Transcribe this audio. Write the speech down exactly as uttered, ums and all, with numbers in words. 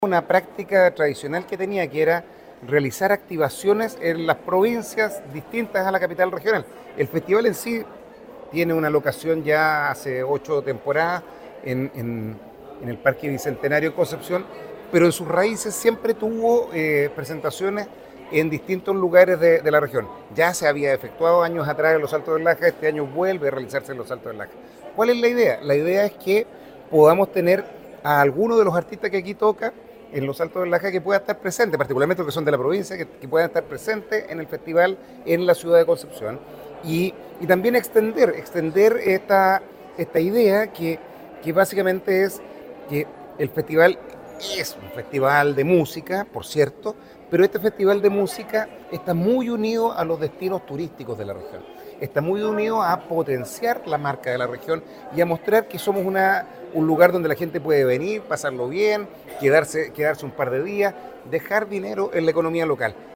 Una práctica tradicional que tenía, que era realizar activaciones en las provincias distintas a la capital regional. El festival en sí tiene una locación ya hace ocho temporadas en, en- en el Parque Bicentenario en Concepción, pero en sus raíces siempre tuvo eh, presentaciones en distintos lugares de, de la región. Ya se había efectuado años atrás en los Altos del Laja, este año vuelve a realizarse en los Altos del Laja. ¿Cuál es la idea? La idea es que podamos tener a alguno de los artistas que aquí toca en los Altos del Laja que pueda estar presente, particularmente los que son de la provincia, que, que puedan estar presentes en el festival en la ciudad de Concepción. Y, y también extender, extender esta, esta idea que, que básicamente es que el festival es un festival de música, por cierto, pero este festival de música está muy unido a los destinos turísticos de la región. Está muy unido a potenciar la marca de la región y a mostrar que somos una, un lugar donde la gente puede venir, pasarlo bien, quedarse, quedarse un par de días, dejar dinero en la economía local.